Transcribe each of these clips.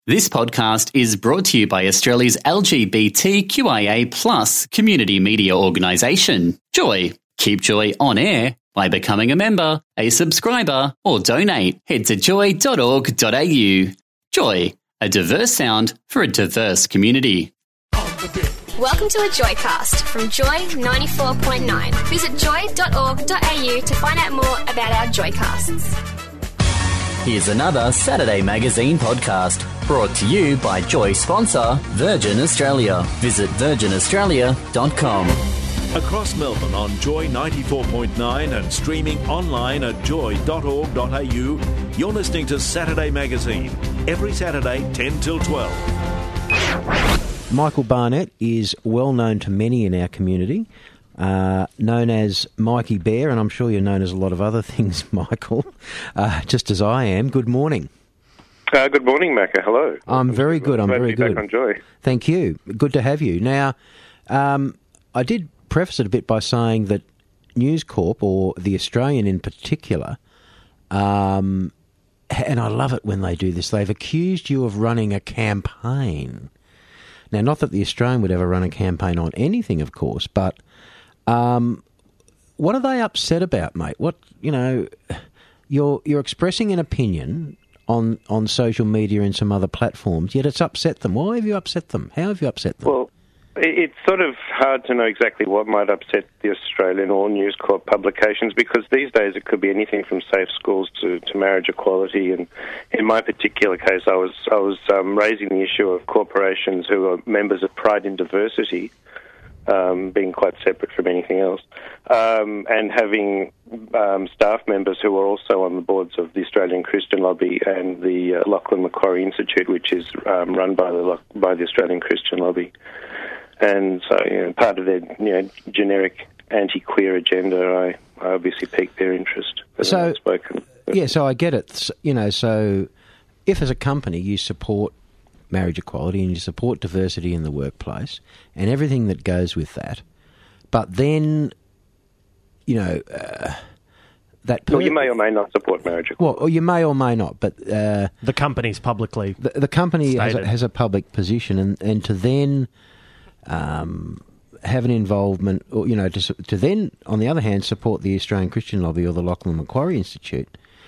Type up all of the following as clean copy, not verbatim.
This podcast is brought to you by Australia's LGBTQIA+ community media organisation, Joy. Keep Joy on air by becoming a member, a subscriber, or donate. Head to joy.org.au. Joy, a diverse sound for a diverse community. Welcome to a Joycast from Joy 94.9. Visit joy.org.au to find out more about our Joycasts. Here's another Saturday Magazine podcast brought to you by Joy sponsor Virgin Australia. Visit virginaustralia.com. Across Melbourne on Joy 94.9 and streaming online at joy.org.au, you're listening to Saturday Magazine, every Saturday 10 till 12. Michael Barnett is well known to many in our community, known as Mikey Bear, and I'm sure you're known as a lot of other things, Michael, just as I am. Good morning. Good morning, Macca. Hello. I'm very good. I'm very good. Back on Joy. Thank you. Good to have you. Now, I did preface it a bit by saying that News Corp, or The Australian in particular, and I love it when they do this, they've accused you of running a campaign. Now, not that The Australian would ever run a campaign on anything, of course, but what are they upset about, mate? What, you know, you're expressing an opinion on social media and some other platforms, yet it's upset them. Why have you upset them? How have you upset them? Well, it's sort of hard to know exactly what might upset the Australian or News Corp publications, because these days it could be anything from safe schools to marriage equality. And in my particular case, I was raising the issue of corporations who are members of Pride in Diversity, being quite separate from anything else, and having staff members who are also on the boards of the Australian Christian Lobby and the Lachlan Macquarie Institute, which is run by the Australian Christian Lobby. And so, part of their generic anti-queer agenda, I obviously piqued their interest. So I get it. So if as a company you support marriage equality and you support diversity in the workplace and everything that goes with that, but then, that... Well, you may or may not support marriage equality. Well, or you may or may not, but... the company's publicly The company stated. has a public position, and to then... have an involvement, or to then, on the other hand, support the Australian Christian Lobby or the Lachlan Macquarie Institute.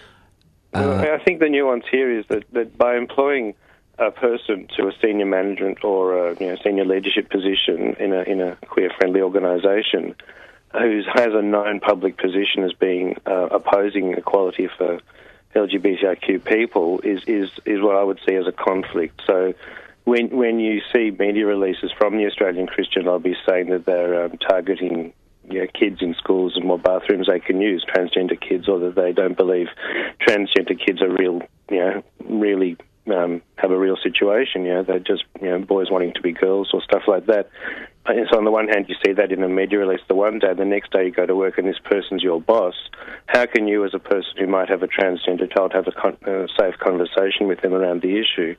I think the nuance here is that by employing a person to a senior management or a senior leadership position in a queer-friendly organisation, who has a known public position as being opposing equality for LGBTIQ people, is what I would see as a conflict. So. When you see media releases from the Australian Christian Lobby saying that they're targeting kids in schools and what bathrooms they can use, transgender kids, or that they don't believe transgender kids are real, really have a real situation, they're just boys wanting to be girls or stuff like that. And so on the one hand, you see that in a media release the one day, the next day you go to work and this person's your boss. How can you, as a person who might have a transgender child, have a safe conversation with them around the issue?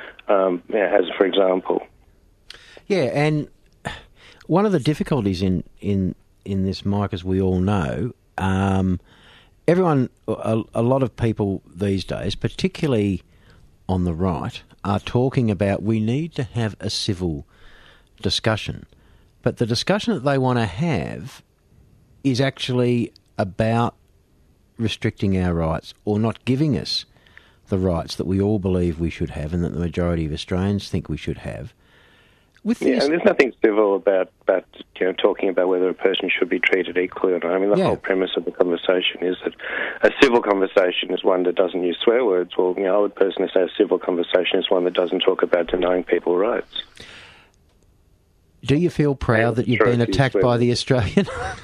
As for example. Yeah, and one of the difficulties in this, Mike, as we all know, a lot of people these days, particularly on the right, are talking about we need to have a civil discussion. But the discussion that they want to have is actually about restricting our rights or not giving us the rights that we all believe we should have and that the majority of Australians think we should have. And there's nothing civil about talking about whether a person should be treated equally or not. I mean, the whole premise of the conversation is that a civil conversation is one that doesn't use swear words. Well, I would personally say a civil conversation is one that doesn't talk about denying people rights. Do you feel proud that you've been attacked by The Australian?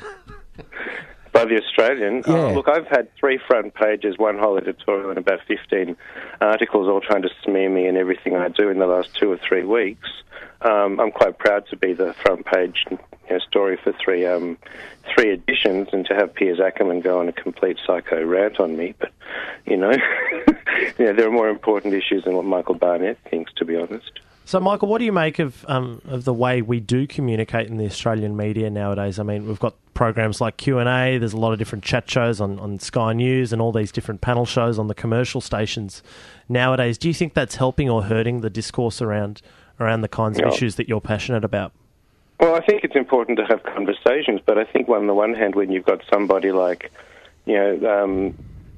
By The Australian? Yeah. Look, I've had 3 front pages, one whole editorial, and about 15 articles all trying to smear me and everything I do in the last 2 or 3 weeks. I'm quite proud to be the front page story for 3 editions and to have Piers Ackerman go on a complete psycho rant on me. But, there are more important issues than what Michael Barnett thinks, to be honest. So, Michael, what do you make of the way we do communicate in the Australian media nowadays? I mean, we've got programs like Q&A, there's a lot of different chat shows on Sky News and all these different panel shows on the commercial stations nowadays. Do you think that's helping or hurting the discourse around the kinds of issues that you're passionate about? Well, I think it's important to have conversations, but I think on the one hand, when you've got somebody like, the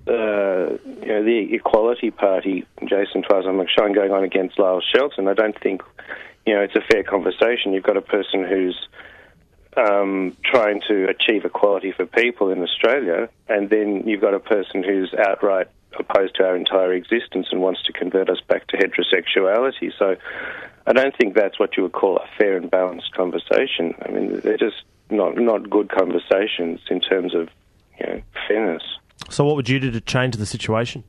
Equality Party, Jason Twazon-McShine, going on against Lyle Shelton, I don't think, it's a fair conversation. You've got a person who's trying to achieve equality for people in Australia, and then you've got a person who's outright opposed to our entire existence and wants to convert us back to heterosexuality. So I don't think that's what you would call a fair and balanced conversation. I mean, they're just not good conversations in terms of fairness. So what would you do to change the situation?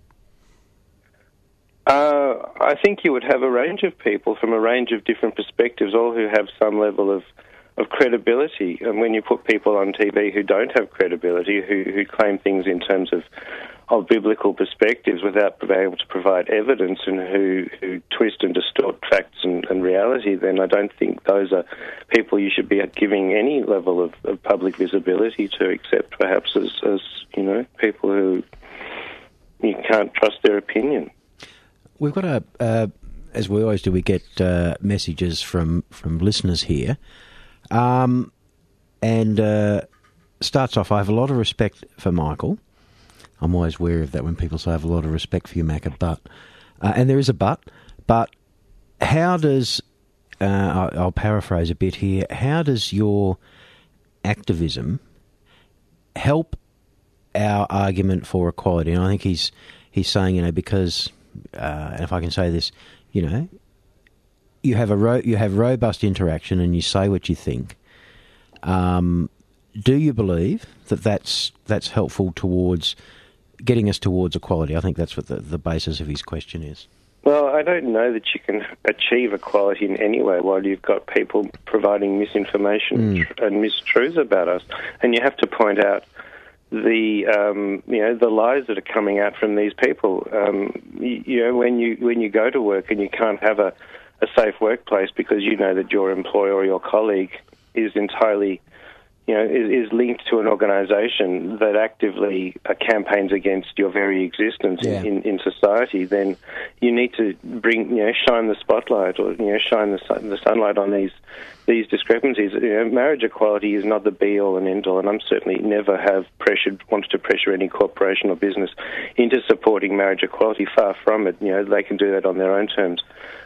I think you would have a range of people from a range of different perspectives, all who have some level of credibility. And when you put people on TV who don't have credibility, who claim things in terms of biblical perspectives without being able to provide evidence, and who twist and distort facts and reality, then I don't think those are people you should be giving any level of public visibility to, except perhaps as people who you can't trust their opinion. We've got as we always do, we get messages from listeners here. And starts off, I have a lot of respect for Michael. I'm always wary of that when people say I have a lot of respect for you, Macca, but, and there is a but how does, I'll paraphrase a bit here, how does your activism help our argument for equality? And I think he's saying, because, and if I can say this, you have robust interaction and you say what you think. Do you believe that that's helpful towards getting us towards equality? I think that's what the basis of his question is. Well, I don't know that you can achieve equality in any way while you've got people providing misinformation and mistruths about us. And you have to point out the lies that are coming out from these people. When you go to work and you can't have a safe workplace because you know that your employer or your colleague is entirely, is linked to an organisation that actively campaigns against your very existence in society, then you need to shine the spotlight or shine the sunlight on these discrepancies. Marriage equality is not the be-all and end-all, and I'm certainly never wanted to pressure any corporation or business into supporting marriage equality. Far from it. They can do that on their own terms.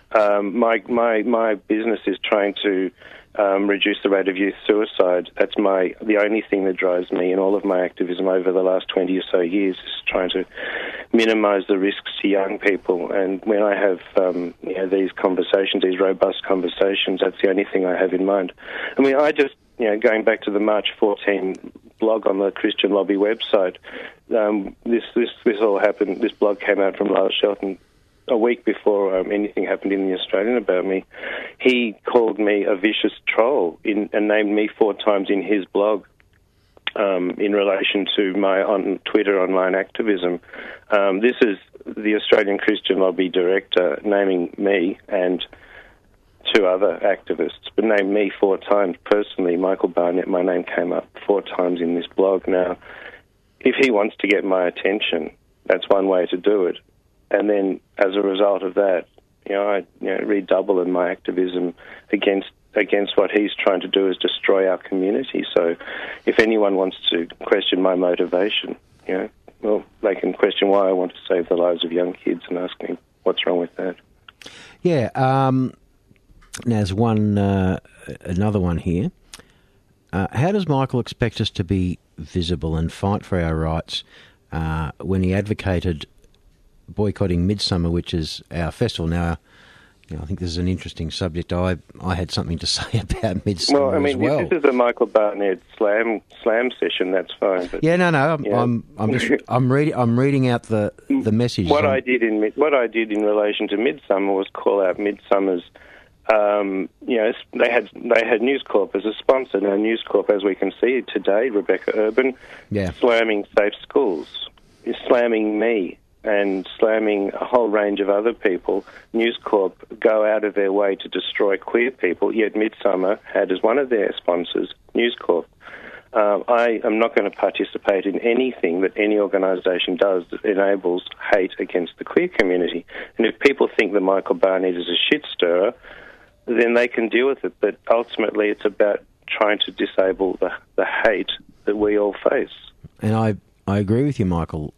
My business is trying to reduce the rate of youth suicide. That's the only thing that drives me in all of my activism over the last 20 or so years, is trying to minimise the risks to young people. And when I have these conversations, these robust conversations, that's the only thing I have in mind. I mean, I just, going back to the March 14 blog on the Christian Lobby website, this all happened. This blog came out from Lyle Shelton a week before anything happened in The Australian about me. He called me a vicious troll and named me 4 times in his blog in relation to my on Twitter online activism. This is the Australian Christian Lobby director naming me and 2 other activists, but named me 4 times personally. Michael Barnett, my name came up 4 times in this blog. Now, if he wants to get my attention, that's one way to do it. And then, as a result of that, I redouble in my activism against what he's trying to do, is destroy our community. So, if anyone wants to question my motivation, well, they can question why I want to save the lives of young kids and ask me what's wrong with that. Yeah. Now, there's another one here. How does Michael expect us to be visible and fight for our rights when he advocated boycotting Midsummer, which is our festival? Now, I think this is an interesting subject. I had something to say about Midsummer. Well, I mean, if this is a Michael Barnett slam session, that's fine. But, yeah, no. I'm reading out the message. What I did in relation to Midsummer was call out Midsummer's. They had News Corp as a sponsor. Now, News Corp, as we can see today, Rebecca Urban, slamming safe schools, is slamming me and slamming a whole range of other people, News Corp go out of their way to destroy queer people, yet Midsummer had as one of their sponsors News Corp. I am not going to participate in anything that any organisation does that enables hate against the queer community. And if people think that Michael Barnett is a shit stirrer, then they can deal with it. But ultimately it's about trying to disable the hate that we all face. And I agree with you, Michael.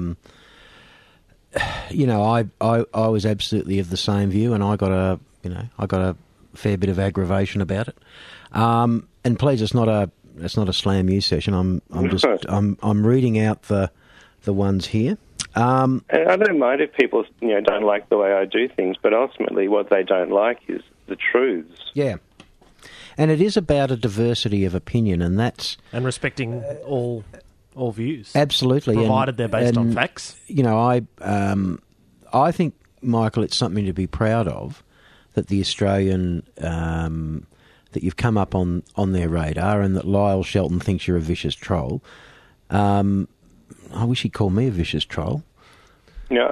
You know, I was absolutely of the same view, and I got a fair bit of aggravation about it. And please, it's not a slam you session. I'm reading out the ones here. And I don't mind if people don't like the way I do things, but ultimately what they don't like is the truths. Yeah. And it is about a diversity of opinion, and respecting all views. Absolutely, provided they're based on facts. You know, I think, Michael, it's something to be proud of that the Australian that you've come up on their radar, and that Lyle Shelton thinks you're a vicious troll. I wish he'd call me a vicious troll. No,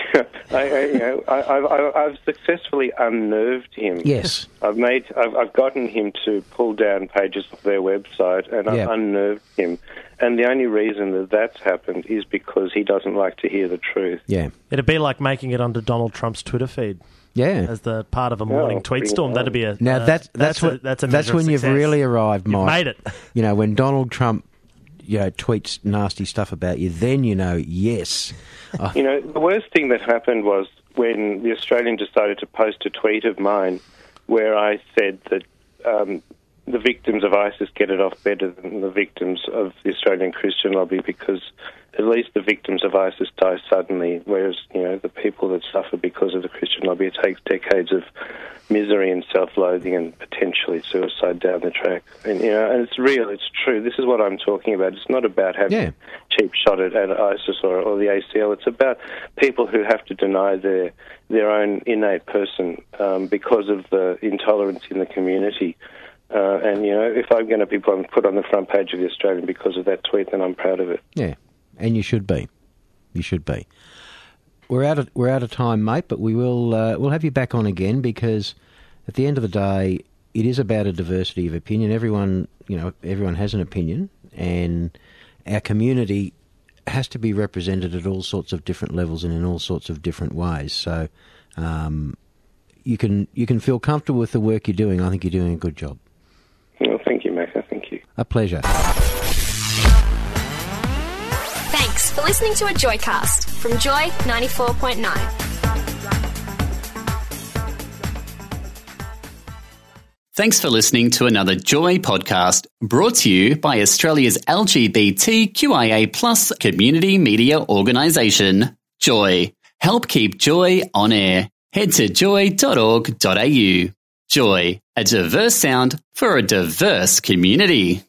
I've successfully unnerved him. Yes, I've gotten him to pull down pages of their website, and I've unnerved him. And the only reason that's happened is because he doesn't like to hear the truth. Yeah, it'd be like making it onto Donald Trump's Twitter feed. Yeah, as the part of a morning tweet storm. That'd be that's when you've really arrived, Mike. You've made it. You know, when Donald Trump tweets nasty stuff about you, then yes. The worst thing that happened was when the Australian decided to post a tweet of mine where I said that the victims of ISIS get it off better than the victims of the Australian Christian lobby, because at least the victims of ISIS die suddenly, whereas, the people that suffer because of the Christian lobby, it takes decades of misery and self-loathing and potentially suicide down the track. And, and it's real, it's true. This is what I'm talking about. It's not about having a cheap shot at ISIS or the ACL. It's about people who have to deny their own innate person because of the intolerance in the community. And, if I'm going to be put on the front page of the Australian because of that tweet, then I'm proud of it. Yeah, and you should be. You should be. We're out of time, mate, but we'll have you back on again, because at the end of the day, it is about a diversity of opinion. Everyone has an opinion, and our community has to be represented at all sorts of different levels and in all sorts of different ways. So you can feel comfortable with the work you're doing. I think you're doing a good job. Well, thank you, Macca. Thank you. A pleasure. Thanks for listening to a Joycast from Joy 94.9. Thanks for listening to another Joy podcast, brought to you by Australia's LGBTQIA+ community media organisation, Joy. Help keep Joy on air. Head to joy.org.au. Joy, a diverse sound for a diverse community.